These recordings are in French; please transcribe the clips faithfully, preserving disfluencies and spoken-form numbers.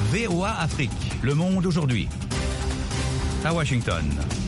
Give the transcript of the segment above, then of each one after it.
V O A Afrique, Le Monde aujourd'hui. À Washington.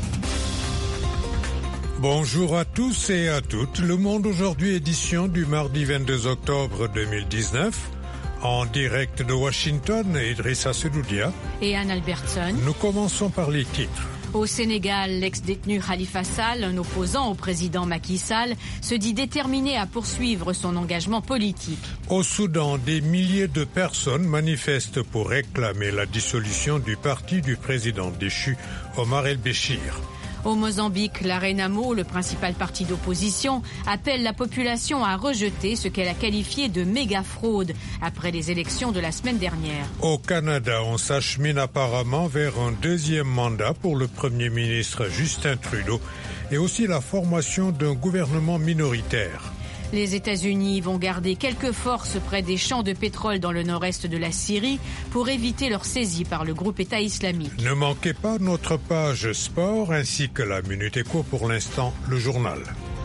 Bonjour à tous et à toutes. Le Monde aujourd'hui, édition du mardi vingt-deux octobre deux mille dix-neuf. En direct de Washington, Idrissa Sedoudia et Anne Albertson. Nous commençons par les titres. Au Sénégal, l'ex-détenu Khalifa Sall, un opposant au président Macky Sall, se dit déterminé à poursuivre son engagement politique. Au Soudan, des milliers de personnes manifestent pour réclamer la dissolution du parti du président déchu Omar el-Béchir. Au Mozambique, la Renamo, le principal parti d'opposition, appelle la population à rejeter ce qu'elle a qualifié de méga-fraude après les élections de la semaine dernière. Au Canada, on s'achemine apparemment vers un deuxième mandat pour le Premier ministre Justin Trudeau et aussi la formation d'un gouvernement minoritaire. Les États-Unis vont garder quelques forces près des champs de pétrole dans le nord-est de la Syrie pour éviter leur saisie par le groupe État islamique. Ne manquez pas notre page sport ainsi que la Minute Éco, pour l'instant, le journal.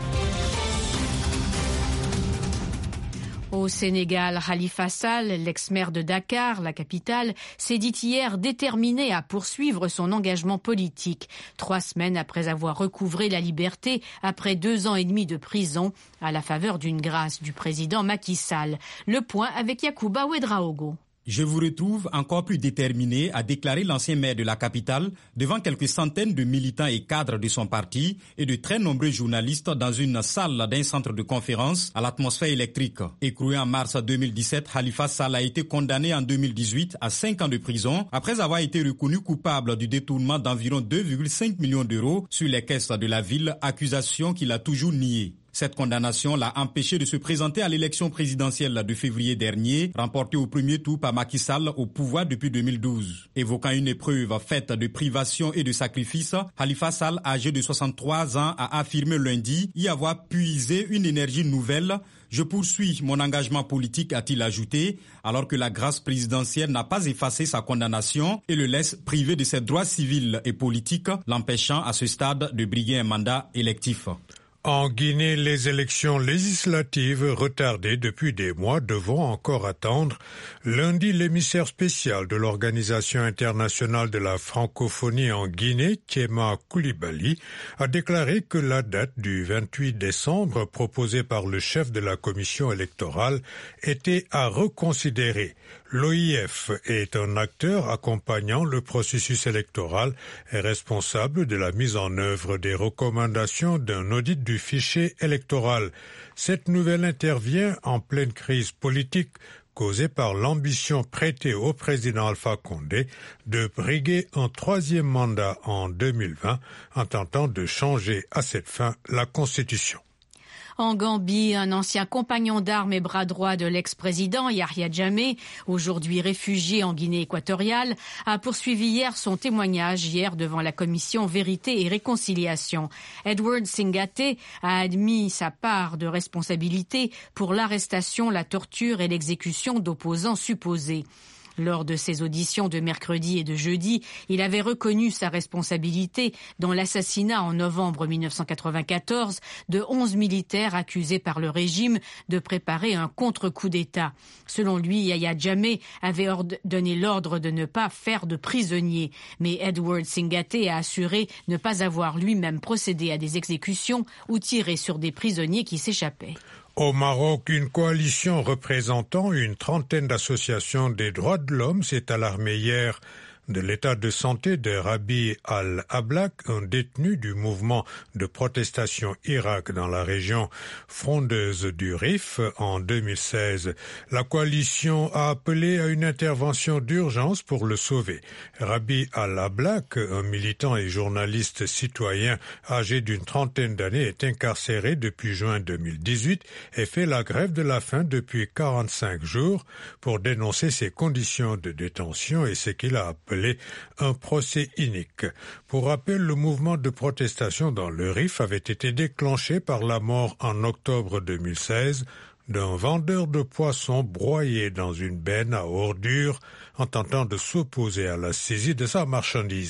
Au Sénégal, Khalifa Sall, l'ex-maire de Dakar, la capitale, s'est dit hier déterminé à poursuivre son engagement politique. Trois semaines après avoir recouvré la liberté après deux ans et demi de prison à la faveur d'une grâce du président Macky Sall. Le point avec Yacouba Ouedraogo. Je vous retrouve encore plus déterminé, a déclaré l'ancien maire de la capitale devant quelques centaines de militants et cadres de son parti et de très nombreux journalistes dans une salle d'un centre de conférence à l'atmosphère électrique. Écroué en mars deux mille dix-sept, Khalifa Sall a été condamné en deux mille dix-huit à cinq ans de prison après avoir été reconnu coupable du détournement d'environ deux virgule cinq millions d'euros sur les caisses de la ville, accusation qu'il a toujours niée. Cette condamnation l'a empêché de se présenter à l'élection présidentielle de février dernier, remportée au premier tour par Macky Sall au pouvoir depuis deux mille douze. Évoquant une épreuve faite de privation et de sacrifice, Khalifa Sall, âgé de soixante-trois ans, a affirmé lundi y avoir puisé une énergie nouvelle. « Je poursuis mon engagement politique », a-t-il ajouté, alors que la grâce présidentielle n'a pas effacé sa condamnation et le laisse privé de ses droits civils et politiques, l'empêchant à ce stade de briguer un mandat électif. En Guinée, les élections législatives retardées depuis des mois devront encore attendre. Lundi, l'émissaire spécial de l'Organisation internationale de la francophonie en Guinée, Thiema Coulibaly, a déclaré que la date du vingt-huit décembre proposée par le chef de la commission électorale était à reconsidérer. L'O I F est un acteur accompagnant le processus électoral et responsable de la mise en œuvre des recommandations d'un audit du fichier électoral. Cette nouvelle intervient en pleine crise politique causée par l'ambition prêtée au président Alpha Condé de briguer un troisième mandat en deux mille vingt en tentant de changer à cette fin la Constitution. En Gambie, un ancien compagnon d'armes et bras droit de l'ex-président Yahya Jammeh, aujourd'hui réfugié en Guinée équatoriale, a poursuivi hier son témoignage hier devant la commission Vérité et Réconciliation. Edward Singate a admis sa part de responsabilité pour l'arrestation, la torture et l'exécution d'opposants supposés. Lors de ses auditions de mercredi et de jeudi, il avait reconnu sa responsabilité dans l'assassinat en novembre mille neuf cent quatre-vingt-quatorze de onze militaires accusés par le régime de préparer un contre-coup d'État. Selon lui, Yahya Jammeh avait donné l'ordre de ne pas faire de prisonniers, mais Edward Singate a assuré ne pas avoir lui-même procédé à des exécutions ou tiré sur des prisonniers qui s'échappaient. Au Maroc, une coalition représentant une trentaine d'associations des droits de l'homme s'est alarmée hier de l'état de santé de Rabi al-Ablak, un détenu du mouvement de protestation Irak dans la région frondeuse du Rif en deux mille seize. La coalition a appelé à une intervention d'urgence pour le sauver. Rabi al-Ablak, un militant et journaliste citoyen âgé d'une trentaine d'années, est incarcéré depuis juin deux mille dix-huit et fait la grève de la faim depuis quarante-cinq jours pour dénoncer ses conditions de détention et ce qu'il a appelé un procès inique. Pour rappel, le mouvement de protestation dans le Rif avait été déclenché par la mort en octobre deux mille seize d'un vendeur de poissons broyé dans une benne à ordures en tentant de s'opposer à la saisie de sa marchandise.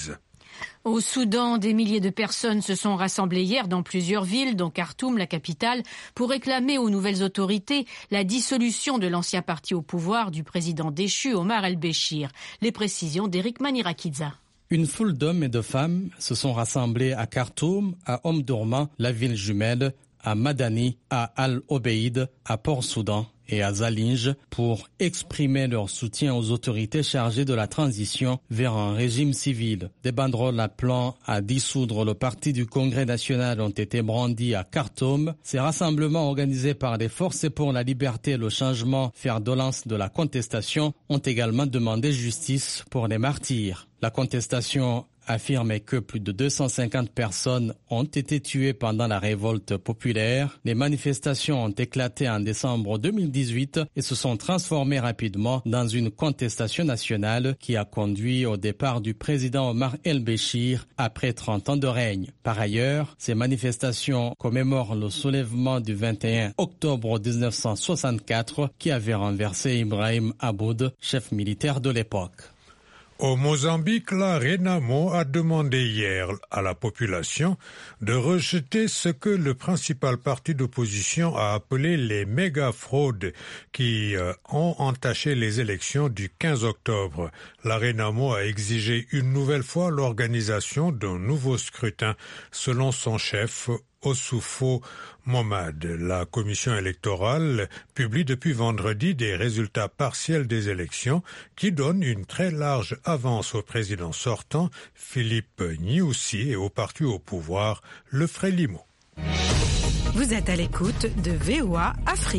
Au Soudan, des milliers de personnes se sont rassemblées hier dans plusieurs villes, dont Khartoum, la capitale, pour réclamer aux nouvelles autorités la dissolution de l'ancien parti au pouvoir du président déchu Omar el-Béchir. Les précisions d'Eric Manirakidza. Une foule d'hommes et de femmes se sont rassemblés à Khartoum, à Omdurman, la ville jumelle, à Madani, à Al-Obeid, à Port-Soudan et à Zalinge pour exprimer leur soutien aux autorités chargées de la transition vers un régime civil. Des banderoles appelant à dissoudre le parti du Congrès national ont été brandies à Khartoum. Ces rassemblements organisés par les Forces pour la liberté et le changement, fer de lance de la contestation, ont également demandé justice pour les martyrs. La contestation affirme que plus de deux cent cinquante personnes ont été tuées pendant la révolte populaire. Les manifestations ont éclaté en décembre deux mille dix-huit et se sont transformées rapidement dans une contestation nationale qui a conduit au départ du président Omar el-Béchir après trente ans de règne. Par ailleurs, ces manifestations commémorent le soulèvement du vingt et un octobre mille neuf cent soixante-quatre qui avait renversé Ibrahim Aboud, chef militaire de l'époque. Au Mozambique, la Renamo a demandé hier à la population de rejeter ce que le principal parti d'opposition a appelé les méga-fraudes qui euh, ont entaché les élections du quinze octobre. La Renamo a exigé une nouvelle fois l'organisation d'un nouveau scrutin, selon son chef Osufo Momad. La commission électorale publie depuis vendredi des résultats partiels des élections qui donnent une très large avance au président sortant, Philippe Nyusi, et au parti au pouvoir, le Frélimo. Vous êtes à l'écoute de V O A Afrique.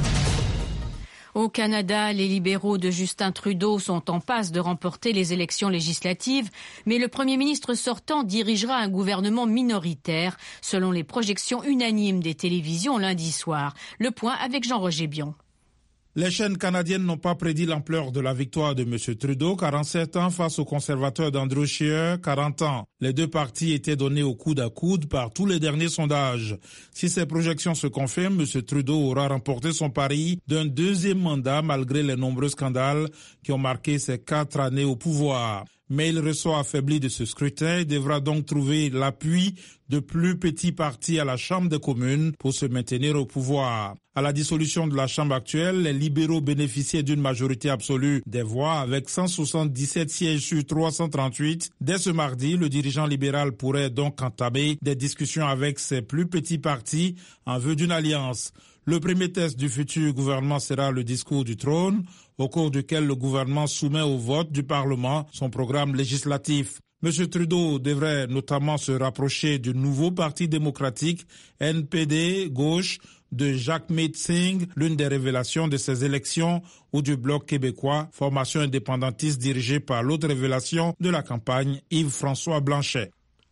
Au Canada, les libéraux de Justin Trudeau sont en passe de remporter les élections législatives, mais le Premier ministre sortant dirigera un gouvernement minoritaire, selon les projections unanimes des télévisions lundi soir. Le point avec Jean-Roger Bion. Les chaînes canadiennes n'ont pas prédit l'ampleur de la victoire de M. Trudeau, quarante-sept ans, face au conservateur d'Andrew Scheer, quarante ans. Les deux partis étaient donnés au coude à coude par tous les derniers sondages. Si ces projections se confirment, M. Trudeau aura remporté son pari d'un deuxième mandat malgré les nombreux scandales qui ont marqué ses quatre années au pouvoir. Mais il ressort affaibli de ce scrutin et devra donc trouver l'appui de plus petits partis à la Chambre des communes pour se maintenir au pouvoir. À la dissolution de la Chambre actuelle, les libéraux bénéficiaient d'une majorité absolue des voix avec cent soixante-dix-sept sièges sur trois cent trente-huit. Dès ce mardi, le dirigeant libéral pourrait donc entamer des discussions avec ses plus petits partis en vue d'une alliance. Le premier test du futur gouvernement sera le discours du trône, au cours duquel le gouvernement soumet au vote du Parlement son programme législatif. M. Trudeau devrait notamment se rapprocher du nouveau Parti démocratique, N P D, gauche, de Jagmeet Singh, l'une des révélations de ces élections, ou du Bloc québécois, formation indépendantiste dirigée par l'autre révélation de la campagne, Yves-François Blanchet.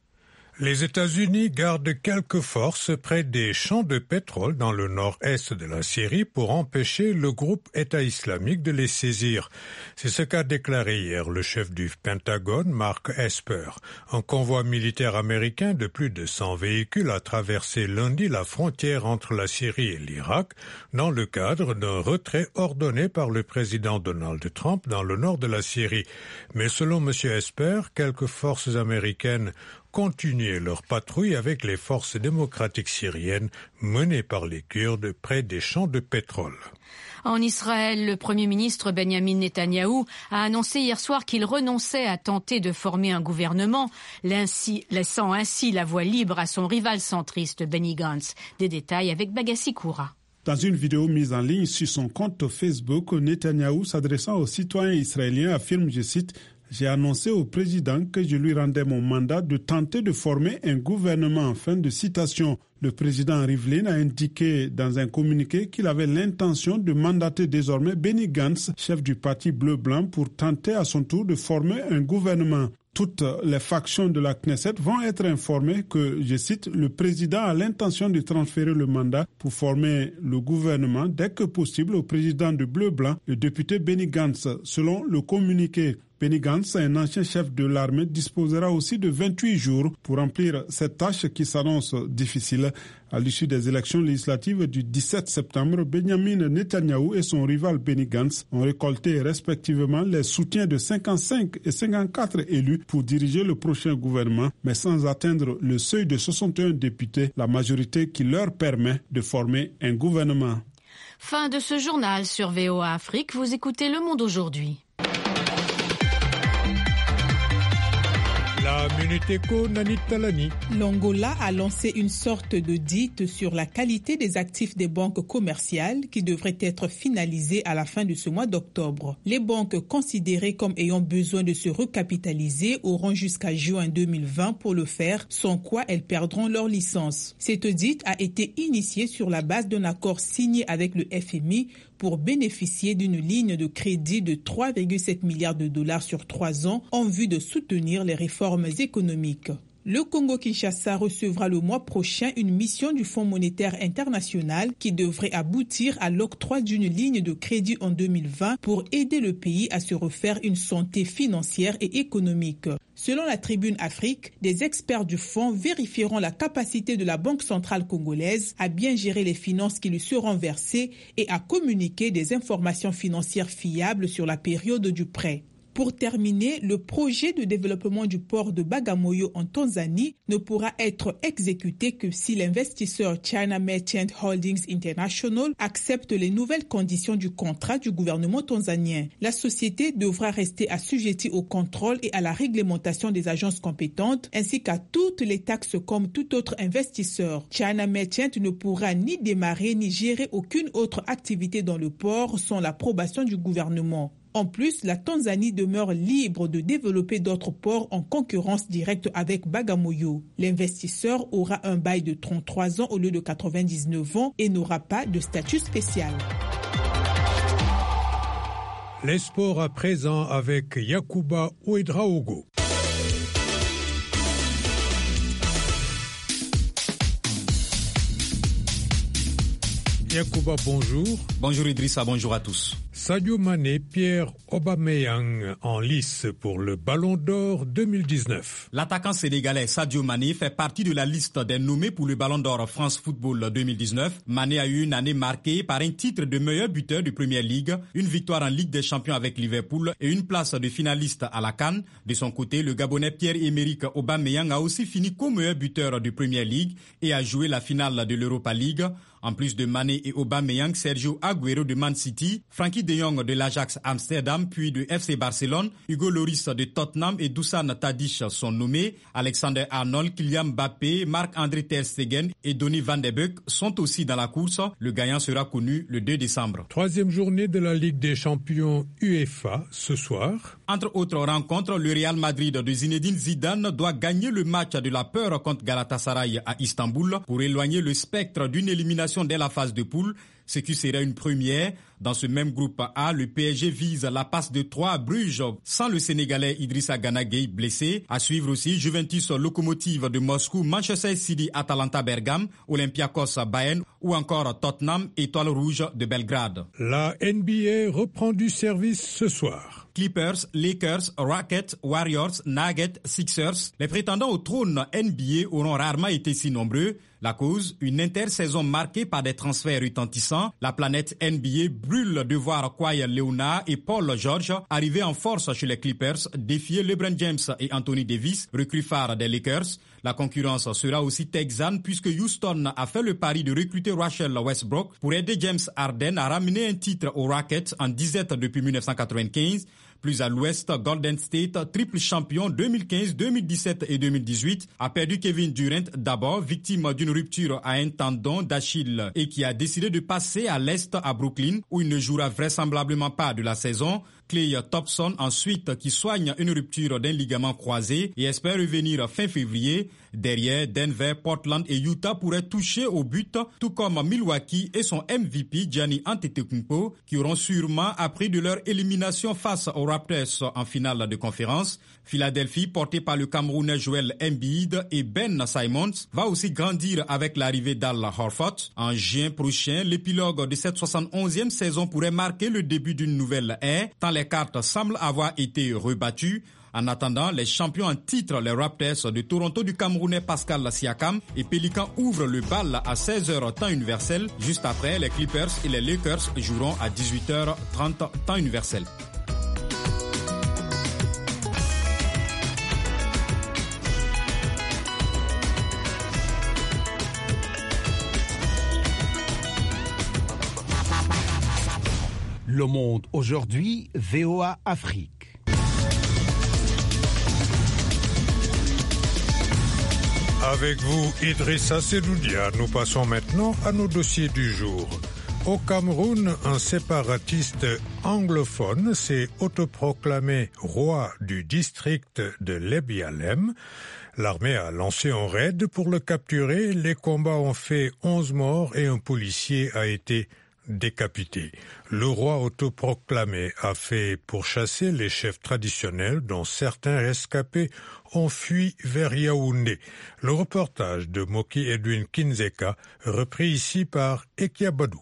Les États-Unis gardent quelques forces près des champs de pétrole dans le nord-est de la Syrie pour empêcher le groupe État islamique de les saisir. C'est ce qu'a déclaré hier le chef du Pentagone, Mark Esper. Un convoi militaire américain de plus de cent véhicules a traversé lundi la frontière entre la Syrie et l'Irak dans le cadre d'un retrait ordonné par le président Donald Trump dans le nord de la Syrie. Mais selon M. Esper, quelques forces américaines continuer leur patrouille avec les forces démocratiques syriennes menées par les Kurdes près des champs de pétrole. En Israël, le Premier ministre Benjamin Netanyahou a annoncé hier soir qu'il renonçait à tenter de former un gouvernement, laissant ainsi la voie libre à son rival centriste Benny Gantz. Des détails avec Bagassi Koura. Dans une vidéo mise en ligne sur son compte Facebook, Netanyahou, s'adressant aux citoyens israéliens, affirme, je cite, « J'ai annoncé au président que je lui rendais mon mandat de tenter de former un gouvernement. » Fin de citation. Le président Rivlin a indiqué dans un communiqué qu'il avait l'intention de mandater désormais Benny Gantz, chef du parti bleu-blanc, pour tenter à son tour de former un gouvernement. Toutes les factions de la Knesset vont être informées que, je cite, le président a l'intention de transférer le mandat pour former le gouvernement dès que possible au président de Bleu-Blanc, le député Benny Gantz, selon le communiqué. Benny Gantz, un ancien chef de l'armée, disposera aussi de vingt-huit jours pour remplir cette tâche qui s'annonce difficile. À l'issue des élections législatives du dix-sept septembre, Benjamin Netanyahou et son rival Benny Gantz ont récolté respectivement les soutiens de cinquante-cinq et cinquante-quatre élus pour diriger le prochain gouvernement, mais sans atteindre le seuil de soixante et un députés, la majorité qui leur permet de former un gouvernement. Fin de ce journal sur V O A Afrique. Vous écoutez Le Monde aujourd'hui. La Minute Éco, Nanit Talani. L'Angola a lancé une sorte de dite sur la qualité des actifs des banques commerciales qui devrait être finalisée à la fin de ce mois d'octobre. Les banques considérées comme ayant besoin de se recapitaliser auront jusqu'à juin deux mille vingt pour le faire, sans quoi elles perdront leur licence. Cette dite a été initiée sur la base d'un accord signé avec le F M I pour bénéficier d'une ligne de crédit de trois virgule sept milliards de dollars sur trois ans en vue de soutenir les réformes économiques. Le Congo-Kinshasa recevra le mois prochain une mission du Fonds monétaire international qui devrait aboutir à l'octroi d'une ligne de crédit en deux mille vingt pour aider le pays à se refaire une santé financière et économique. Selon la Tribune Afrique, des experts du fonds vérifieront la capacité de la Banque centrale congolaise à bien gérer les finances qui lui seront versées et à communiquer des informations financières fiables sur la période du prêt. Pour terminer, le projet de développement du port de Bagamoyo en Tanzanie ne pourra être exécuté que si l'investisseur China Merchant Holdings International accepte les nouvelles conditions du contrat du gouvernement tanzanien. La société devra rester assujettie au contrôle et à la réglementation des agences compétentes ainsi qu'à toutes les taxes comme tout autre investisseur. China Merchant ne pourra ni démarrer ni gérer aucune autre activité dans le port sans l'approbation du gouvernement. En plus, la Tanzanie demeure libre de développer d'autres ports en concurrence directe avec Bagamoyo. L'investisseur aura un bail de trente-trois ans au lieu de quatre-vingt-dix-neuf ans et n'aura pas de statut spécial. Les sports à présent avec Yacouba Ouedraogo. Yacouba, bonjour. Bonjour Idrissa, bonjour à tous. Sadio Mané, Pierre Aubameyang en lice pour le Ballon d'Or deux mille dix-neuf. L'attaquant sénégalais Sadio Mané fait partie de la liste des nommés pour le Ballon d'Or France Football deux mille dix-neuf. Mané a eu une année marquée par un titre de meilleur buteur de Premier League, une victoire en Ligue des Champions avec Liverpool et une place de finaliste à la CAN. De son côté, le Gabonais Pierre-Emerick Aubameyang a aussi fini co-meilleur buteur de Premier League et a joué la finale de l'Europa League. En plus de Mané et Aubameyang, Sergio Agüero de Man City, Frankie de Jong de l'Ajax Amsterdam, puis de F C Barcelone, Hugo Lloris de Tottenham et Dusan Tadic sont nommés. Alexander Arnold, Kylian Mbappé, Marc-André ter Stegen et Donny van de Beek sont aussi dans la course. Le gagnant sera connu le deux décembre. Troisième journée de la Ligue des champions UEFA ce soir. Entre autres rencontres, le Real Madrid de Zinedine Zidane doit gagner le match de la peur contre Galatasaray à Istanbul pour éloigner le spectre d'une élimination dès la phase de poule, ce qui serait une première. Dans ce même groupe A, le P S G vise la passe de trois à Bruges sans le Sénégalais Idrissa Gana Gueye blessé. À suivre aussi Juventus Lokomotiv de Moscou, Manchester City Atalanta Bergame, Olympiakos Bayern ou encore Tottenham Étoile Rouge de Belgrade. La N B A reprend du service ce soir. Clippers, Lakers, Rockets, Warriors, Nuggets, Sixers. Les prétendants au trône N B A auront rarement été si nombreux. La cause, une intersaison marquée par des transferts retentissants. La planète N B A brûle de voir Kawhi Leonard et Paul George arriver en force chez les Clippers, défier LeBron James et Anthony Davis, recrues phares des Lakers. La concurrence sera aussi texane puisque Houston a fait le pari de recruter Russell Westbrook pour aider James Harden à ramener un titre aux Rockets en disette depuis dix-neuf cent quatre-vingt-quinze. Plus à l'ouest, Golden State, triple champion deux mille quinze, deux mille dix-sept et deux mille dix-huit, a perdu Kevin Durant d'abord, victime d'une rupture à un tendon d'Achille et qui a décidé de passer à l'est à Brooklyn où il ne jouera vraisemblablement pas de la saison. Klay Thompson ensuite qui soigne une rupture d'un ligament croisé et espère revenir fin février. Derrière, Denver, Portland et Utah pourraient toucher au but, tout comme Milwaukee et son M V P Giannis Antetokounmpo qui auront sûrement appris de leur élimination face aux Raptors en finale de conférence. Philadelphie, porté par le Camerounais Joel Embiid et Ben Simmons, va aussi grandir avec l'arrivée d'Al Horford. En juin prochain, l'épilogue de cette soixante et onzième saison pourrait marquer le début d'une nouvelle ère, tant les les cartes semblent avoir été rebattues. En attendant, les champions en titre, les Raptors de Toronto du Camerounais Pascal Siakam et Pélican ouvrent le bal à seize heures temps universel. Juste après, les Clippers et les Lakers joueront à dix-huit heures trente temps universel. Le Monde aujourd'hui, V O A Afrique. Avec vous, Idrissa Seloudia, nous passons maintenant à nos dossiers du jour. Au Cameroun, un séparatiste anglophone s'est autoproclamé roi du district de Lebialem. L'armée a lancé un raid pour le capturer. Les combats ont fait onze morts et un policier a été décapité. Le roi autoproclamé a fait pourchasser les chefs traditionnels dont certains rescapés ont fui vers Yaoundé. Le reportage de Moki Edwin Kinzeka, repris ici par Ekia Badou.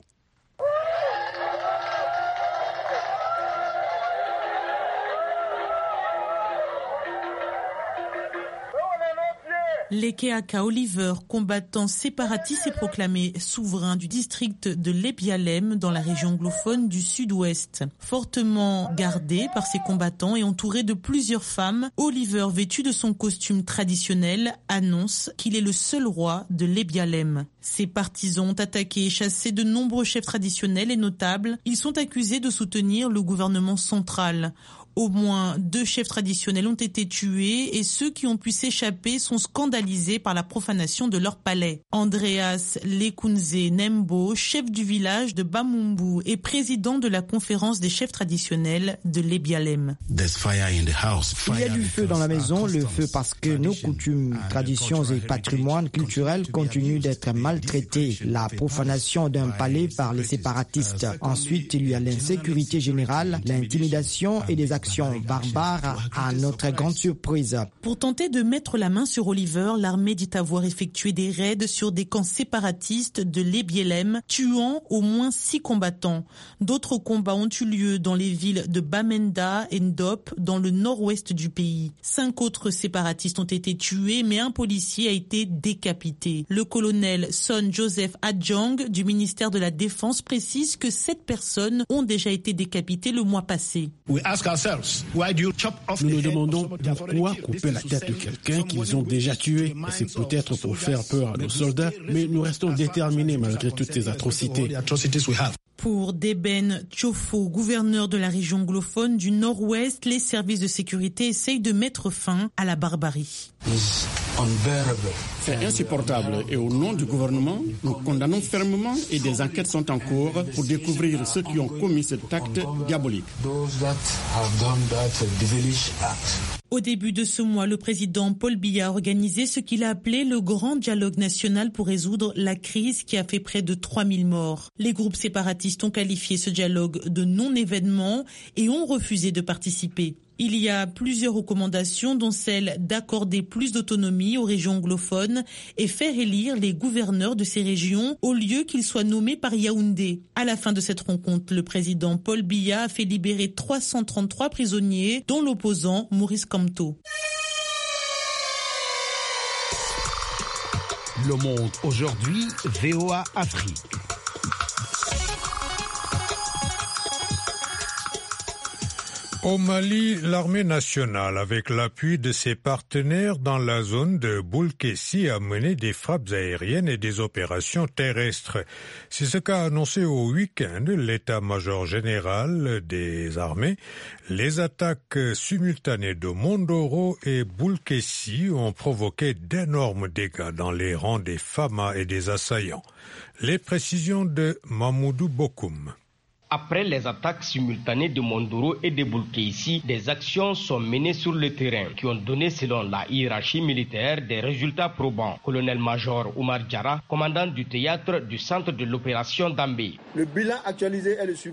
Lekeaka Oliver, combattant séparatiste, est proclamé souverain du district de Lebialem dans la région anglophone du sud-ouest. Fortement gardé par ses combattants et entouré de plusieurs femmes, Oliver, vêtu de son costume traditionnel, annonce qu'il est le seul roi de Lebialem. Ses partisans ont attaqué et chassé de nombreux chefs traditionnels et notables. Ils sont accusés de soutenir le gouvernement central. Au moins deux chefs traditionnels ont été tués et ceux qui ont pu s'échapper sont scandalisés par la profanation de leur palais. Andreas Lekunze Nembo, chef du village de Bamumbu et président de la conférence des chefs traditionnels de Lebialem. Il y a du feu dans la maison, le feu parce que nos coutumes, traditions et patrimoines culturels continuent d'être maltraités. La profanation d'un palais par les séparatistes. Ensuite, il y a l'insécurité générale, l'intimidation et des actions barbares à notre grande surprise. Pour tenter de mettre la main sur Oliver, l'armée dit avoir effectué des raids sur des camps séparatistes de Lebialem, tuant au moins six combattants. D'autres combats ont eu lieu dans les villes de Bamenda et Ndop, dans le nord-ouest du pays. Cinq autres séparatistes ont été tués, mais un policier a été décapité. Le colonel Son Joseph Adjong du ministère de la Défense précise que sept personnes ont déjà été décapitées le mois passé. Nous nous demandons pourquoi couper la tête de quelqu'un qu'ils ont déjà tué. C'est peut-être pour faire peur à nos soldats, mais nous restons déterminés malgré toutes ces atrocités. Pour Deben Tchofo, gouverneur de la région anglophone du Nord-Ouest, les services de sécurité essayent de mettre fin à la barbarie. C'est insupportable et au nom du gouvernement, nous condamnons fermement et des enquêtes sont en cours pour découvrir ceux qui ont commis cet acte diabolique. Au début de ce mois, le président Paul Biya a organisé ce qu'il a appelé le grand dialogue national pour résoudre la crise qui a fait près de trois mille morts. Les groupes séparatistes ont qualifié ce dialogue de non-événement et ont refusé de participer. Il y a plusieurs recommandations, dont celle d'accorder plus d'autonomie aux régions anglophones et faire élire les gouverneurs de ces régions au lieu qu'ils soient nommés par Yaoundé. À la fin de cette rencontre, le président Paul Biya a fait libérer trois cent trente-trois prisonniers, dont l'opposant Maurice Kamto. Le Monde aujourd'hui, V O A Afrique. Au Mali, l'armée nationale, avec l'appui de ses partenaires dans la zone de Boulkessi, a mené des frappes aériennes et des opérations terrestres. C'est ce qu'a annoncé au week-end l'état-major général des armées. Les attaques simultanées de Mondoro et Boulkessi ont provoqué d'énormes dégâts dans les rangs des Fama et des assaillants. Les précisions de Mamoudou Bokoum. Après les attaques simultanées de Mondoro et de Boulkessi, des actions sont menées sur le terrain qui ont donné, selon la hiérarchie militaire, des résultats probants. Colonel-major Oumar Diarra, commandant du théâtre du centre de l'opération d'Ambé. Le bilan actualisé est le suivant.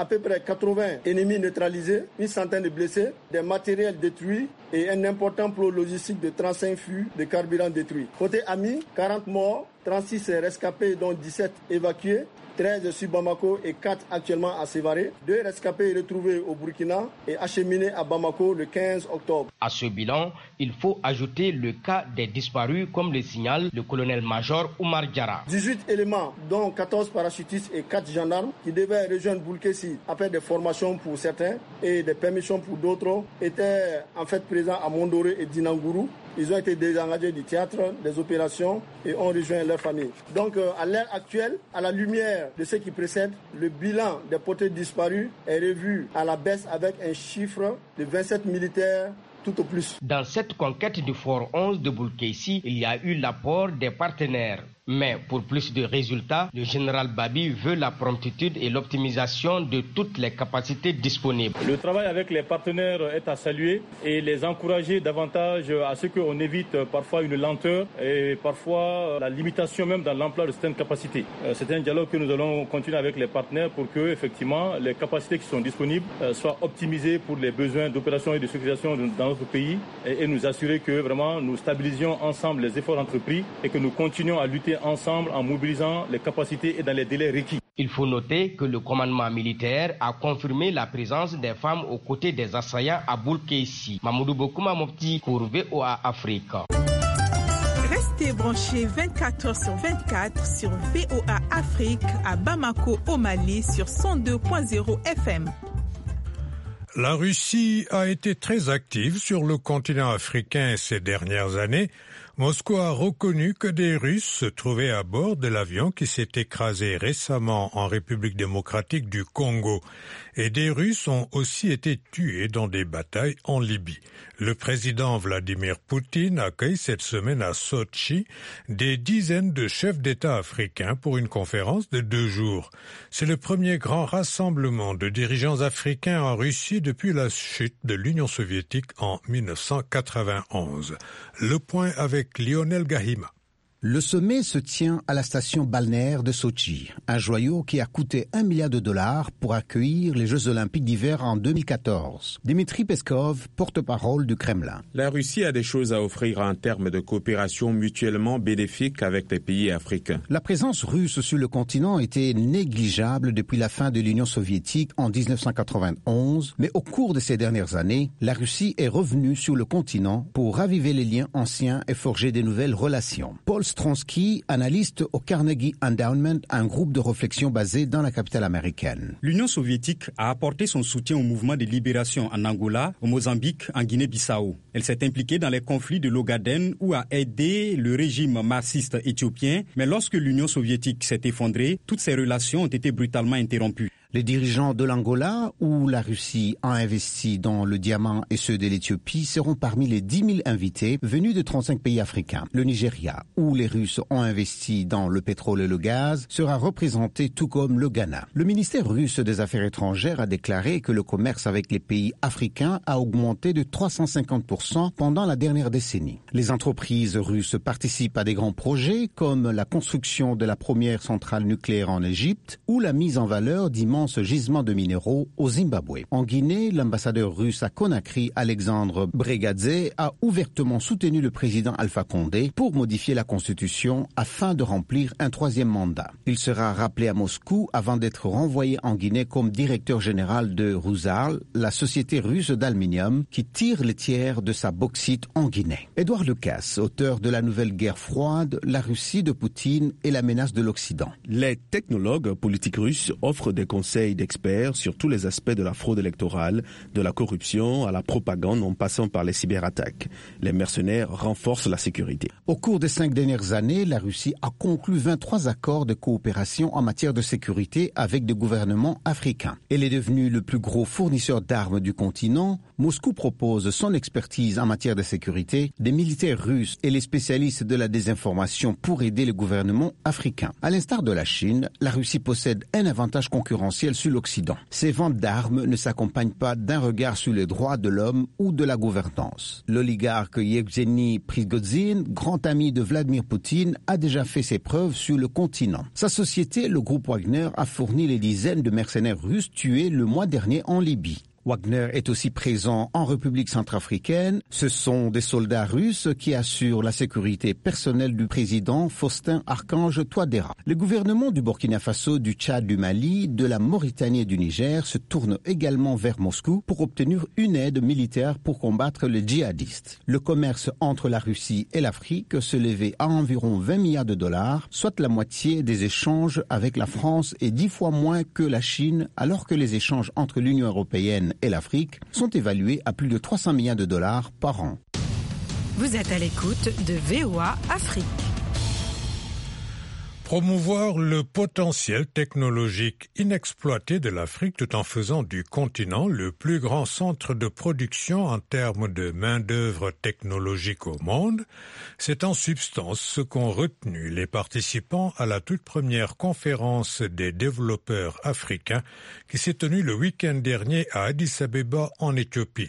à peu près quatre-vingts ennemis neutralisés, une centaine de blessés, des matériels détruits et un important pôle logistique de trente-cinq fûts de carburant détruits. Côté amis, quarante morts, trente-six rescapés dont dix-sept évacués, treize sur Bamako et quatre actuellement à Sévaré. Deux rescapés retrouvés au Burkina et acheminés à Bamako le quinze octobre. À ce bilan, il faut ajouter le cas des disparus, comme le signale le colonel-major Oumar Diarra. dix-huit éléments, dont quatorze parachutistes et quatre gendarmes, qui devaient rejoindre Boulkessi après des formations pour certains et des permissions pour d'autres, étaient en fait présents à Mondoré et Dinangourou. Ils ont été désengagés du théâtre des opérations et ont rejoint leur famille. Donc, euh, à l'heure actuelle, à la lumière de ce qui précède, le bilan des portés disparus est revu à la baisse avec un chiffre de vingt-sept militaires tout au plus. Dans cette conquête du Fort onze de Boulkessi, il y a eu l'apport des partenaires. Mais pour plus de résultats, le général Babi veut la promptitude et l'optimisation de toutes les capacités disponibles. Le travail avec les partenaires est à saluer et les encourager davantage à ce qu'on évite parfois une lenteur et parfois la limitation même dans l'emploi de certaines capacités. C'est un dialogue que nous allons continuer avec les partenaires pour que effectivement les capacités qui sont disponibles soient optimisées pour les besoins d'opération et de sécurisation dans notre pays et nous assurer que vraiment nous stabilisions ensemble les efforts entrepris et que nous continuons à lutter ensemble en mobilisant les capacités et dans les délais requis. Il faut noter que le commandement militaire a confirmé la présence des femmes aux côtés des assaillants à Boulkessi. Mamoudou Bokouma Mopti pour V O A Afrique. Restez branchés vingt-quatre heures sur vingt-quatre sur V O A Afrique à Bamako au Mali sur cent deux point zéro F M. La Russie a été très active sur le continent africain ces dernières années. Moscou a reconnu que des Russes se trouvaient à bord de l'avion qui s'est écrasé récemment en République démocratique du Congo. Et des Russes ont aussi été tués dans des batailles en Libye. Le président Vladimir Poutine accueille cette semaine à Sotchi des dizaines de chefs d'État africains pour une conférence de deux jours. C'est le premier grand rassemblement de dirigeants africains en Russie depuis la chute de l'Union soviétique en mille neuf cent quatre-vingt-onze. Le point avec Lionel Gahima. Le sommet se tient à la station balnéaire de Sotchi, un joyau qui a coûté un milliard de dollars pour accueillir les Jeux olympiques d'hiver en deux mille quatorze. Dmitri Peskov, porte-parole du Kremlin. La Russie a des choses à offrir en termes de coopération mutuellement bénéfique avec les pays africains. La présence russe sur le continent était négligeable depuis la fin de l'Union soviétique en dix-neuf cent quatre-vingt-onze, mais au cours de ces dernières années, la Russie est revenue sur le continent pour raviver les liens anciens et forger de nouvelles relations. Paul Stronsky, analyste au Carnegie Endowment, un groupe de réflexion basé dans la capitale américaine. L'Union soviétique a apporté son soutien au mouvement de libération en Angola, au Mozambique, en Guinée-Bissau. Elle s'est impliquée dans les conflits de l'Ogaden où a aidé le régime marxiste éthiopien, mais lorsque l'Union soviétique s'est effondrée, toutes ces relations ont été brutalement interrompues. Les dirigeants de l'Angola, où la Russie a investi dans le diamant, et ceux de l'Éthiopie seront parmi les dix mille invités venus de trente-cinq pays africains. Le Nigeria, où les Russes ont investi dans le pétrole et le gaz, sera représenté tout comme le Ghana. Le ministère russe des Affaires étrangères a déclaré que le commerce avec les pays africains a augmenté de trois cent cinquante pour cent pendant la dernière décennie. Les entreprises russes participent à des grands projets comme la construction de la première centrale nucléaire en Égypte ou la mise en valeur d'immenses ce gisement de minéraux au Zimbabwe. En Guinée, l'ambassadeur russe à Conakry, Alexandre Bregadze, a ouvertement soutenu le président Alpha Condé pour modifier la constitution afin de remplir un troisième mandat. Il sera rappelé à Moscou avant d'être renvoyé en Guinée comme directeur général de Rusal, la société russe d'aluminium qui tire les tiers de sa bauxite en Guinée. Édouard Lucas, auteur de la nouvelle guerre froide, la Russie de Poutine et la menace de l'Occident. Les technologues politiques russes offrent des conseils d'experts sur tous les aspects de la fraude électorale, de la corruption à la propagande en passant par les cyberattaques. Les mercenaires renforcent la sécurité. Au cours des cinq dernières années, la Russie a conclu vingt-trois accords de coopération en matière de sécurité avec des gouvernements africains. Elle est devenue le plus gros fournisseur d'armes du continent. Moscou propose son expertise en matière de sécurité, des militaires russes et les spécialistes de la désinformation pour aider les gouvernements africains. À l'instar de la Chine, la Russie possède un avantage concurrentiel potentiel sur l'Occident. Ces ventes d'armes ne s'accompagnent pas d'un regard sur les droits de l'homme ou de la gouvernance. L'oligarque Yevgeny Prigozhin, grand ami de Vladimir Poutine, a déjà fait ses preuves sur le continent. Sa société, le groupe Wagner, a fourni les dizaines de mercenaires russes tués le mois dernier en Libye. Wagner est aussi présent en République centrafricaine. Ce sont des soldats russes qui assurent la sécurité personnelle du président Faustin Archange Touadéra. Les gouvernements du Burkina Faso, du Tchad, du Mali, de la Mauritanie et du Niger se tournent également vers Moscou pour obtenir une aide militaire pour combattre les djihadistes. Le commerce entre la Russie et l'Afrique se levait à environ vingt milliards de dollars, soit la moitié des échanges avec la France et dix fois moins que la Chine, alors que les échanges entre l'Union européenne et l'Afrique sont évalués à plus de trois cents milliards de dollars par an. Vous êtes à l'écoute de V O A Afrique. Promouvoir le potentiel technologique inexploité de l'Afrique tout en faisant du continent le plus grand centre de production en termes de main-d'œuvre technologique au monde, c'est en substance ce qu'ont retenu les participants à la toute première conférence des développeurs africains qui s'est tenue le week-end dernier à Addis Abeba en Éthiopie.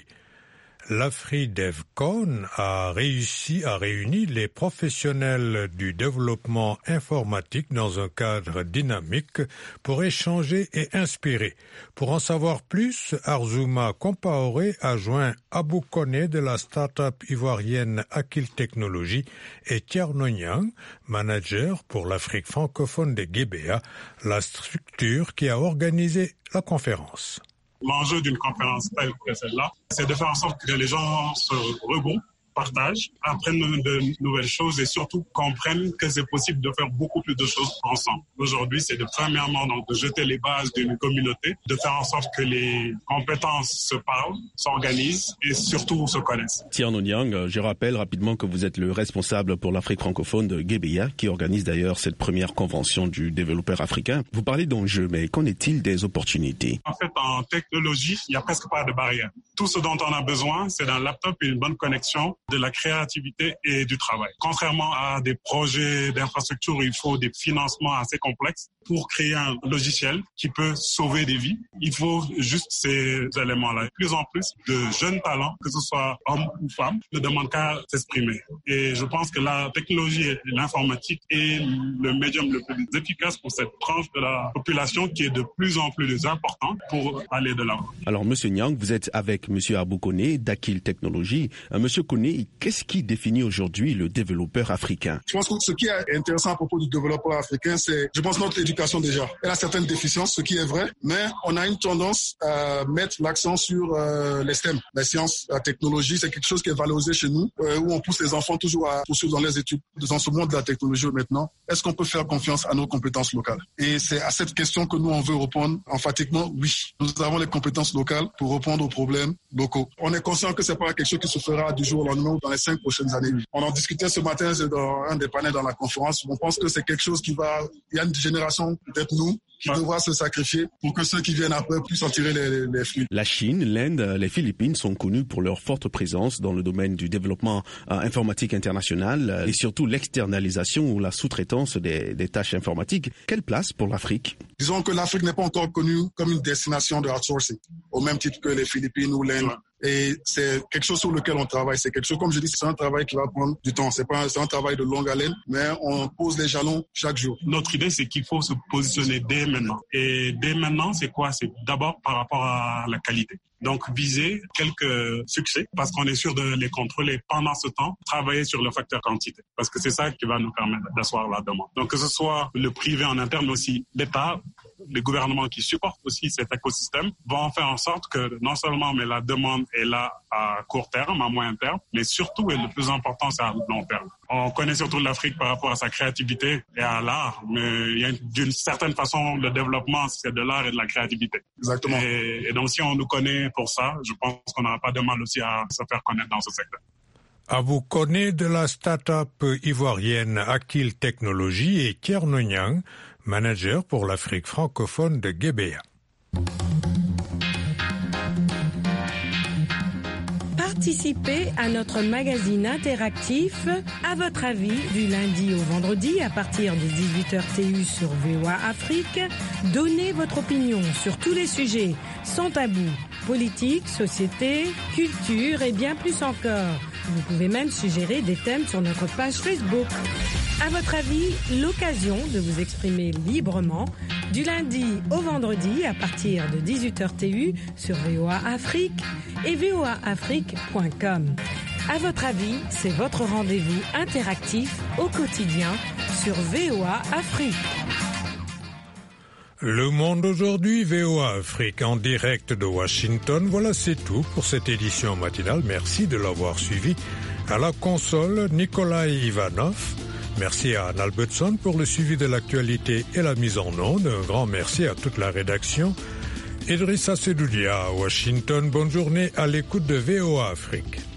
L'AfriDevCon a réussi à réunir les professionnels du développement informatique dans un cadre dynamique pour échanger et inspirer. Pour en savoir plus, Arzouma Compaoré a joint Abou Koné de la start-up ivoirienne Akil Technologies et Tierno Niang, manager pour l'Afrique francophone de Guébéa, la structure qui a organisé la conférence. L'enjeu d'une conférence telle que celle-là, c'est de faire en sorte que les gens se regroupent, partagent, apprennent de nouvelles choses et surtout comprennent que c'est possible de faire beaucoup plus de choses ensemble. Aujourd'hui, c'est de premièrement donc, de jeter les bases d'une communauté, de faire en sorte que les compétences se parlent, s'organisent et surtout se connaissent. Tierno Niang, je rappelle rapidement que vous êtes le responsable pour l'Afrique francophone de Guébéa, qui organise d'ailleurs cette première convention du développeur africain. Vous parlez d'enjeux, mais qu'en est-il des opportunités? En fait, en technologie, il n'y a presque pas de barrière. Tout ce dont on a besoin, c'est d'un laptop et une bonne connexion, de la créativité et du travail. Contrairement à des projets d'infrastructure, il faut des financements assez complexes pour créer un logiciel qui peut sauver des vies. Il faut juste ces éléments-là. De plus en plus de jeunes talents, que ce soit hommes ou femmes, ne demandent qu'à s'exprimer. Et je pense que la technologie et l'informatique est le médium le plus efficace pour cette tranche de la population qui est de plus en plus importante pour aller de l'avant. Alors, Monsieur Niang, vous êtes avec Monsieur Abou Koné d'Akil Technologies. Euh, Monsieur Koné, qu'est-ce qui définit aujourd'hui le développeur africain? Je pense que ce qui est intéressant à propos du développeur africain, c'est, je pense, notre éducation déjà. Elle a certaines déficiences, ce qui est vrai, mais on a une tendance à mettre l'accent sur euh, les S T E M, la science, la technologie. C'est quelque chose qui est valorisé chez nous, euh, où on pousse les enfants toujours à poursuivre dans les études. Dans ce monde de la technologie maintenant, est-ce qu'on peut faire confiance à nos compétences locales? Et c'est à cette question que nous, on veut répondre emphatiquement, oui. Nous avons les compétences locales pour répondre aux problèmes locaux. On est conscient que c'est pas quelque chose qui se fera du jour au lendemain ou dans les cinq prochaines années. On en discutait ce matin dans un des panels dans la conférence. On pense que c'est quelque chose qui va... Il y a une génération, peut-être nous, qui devra se sacrifier pour que ceux qui viennent après puissent en tirer les, les fruits. La Chine, l'Inde, les Philippines sont connus pour leur forte présence dans le domaine du développement euh, informatique international et surtout l'externalisation ou la sous-traitance des, des tâches informatiques. Quelle place pour l'Afrique? Disons que l'Afrique n'est pas encore connue comme une destination de outsourcing, au même titre que les Philippines ou l'Inde. Et c'est quelque chose sur lequel on travaille. C'est quelque chose, comme je dis, c'est un travail qui va prendre du temps. C'est pas un, c'est un travail de longue haleine, mais on pose les jalons chaque jour. Notre idée, c'est qu'il faut se positionner dès maintenant. Et dès maintenant, c'est quoi? C'est d'abord par rapport à la qualité. Donc, viser quelques succès parce qu'on est sûr de les contrôler. Pendant ce temps, travailler sur le facteur quantité parce que c'est ça qui va nous permettre d'asseoir la demande. Donc, que ce soit le privé en interne, mais aussi l'État, les gouvernements qui supportent aussi cet écosystème vont faire en sorte que non seulement mais la demande est là à court terme, à moyen terme, mais surtout et le plus important, c'est à long terme. On connaît surtout l'Afrique par rapport à sa créativité et à l'art, mais il y a une, d'une certaine façon, le développement, c'est de l'art et de la créativité. Exactement. Et, et donc, si on nous connaît pour ça, je pense qu'on n'aura pas de mal aussi à se faire connaître dans ce secteur. Abou Koné de la start-up ivoirienne Akil Technologies et Tierno Niang, manager pour l'Afrique francophone de Guébéa. Participez à notre magazine interactif À votre avis du lundi au vendredi à partir de dix-huit heures T U sur V O A Afrique. Donnez votre opinion sur tous les sujets sans tabou. Politique, société, culture et bien plus encore. Vous pouvez même suggérer des thèmes sur notre page Facebook. À votre avis, l'occasion de vous exprimer librement du lundi au vendredi à partir de dix-huit heures T U sur V O A Afrique et V O A Afrique point com. À votre avis, c'est votre rendez-vous interactif au quotidien sur V O A Afrique. Le Monde aujourd'hui, V O A Afrique en direct de Washington. Voilà, c'est tout pour cette édition matinale. Merci de l'avoir suivi. À la console, Nikolai Ivanov. Merci à Anne Albertson pour le suivi de l'actualité et la mise en onde. Un grand merci à toute la rédaction. Idrissa Sedoudia à Washington. Bonne journée à l'écoute de V O A Afrique.